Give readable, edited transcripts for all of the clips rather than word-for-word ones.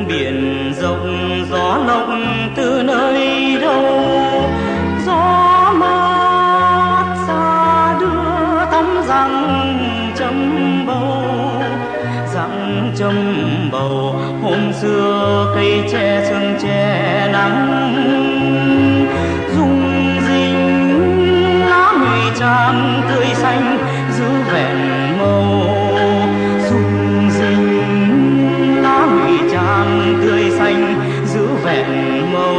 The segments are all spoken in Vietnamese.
biển rộng gió lốc từ nơi đâu, gió mát xa đưa thắm răng châm bầu hôm xưa cây tre sương che nắng rung rinh lá ngụy trang tươi xanh giữ vẹn màu, rung rinh lá ngụy trang tươi xanh giữ vẹn màu.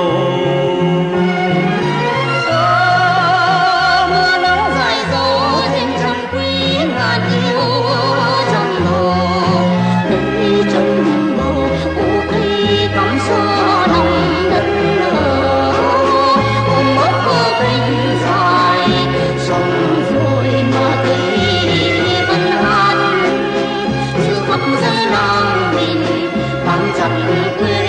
Mưa nắng dài dấu thêm trăm quý ngàn yêu trong màu, cây trong màu ô cây cắm xưa lòng đất nở, ôm ấp bờ cánh dài sông rồi mà cây vẫn hát giữa khắp dân làng mình bám chặt quê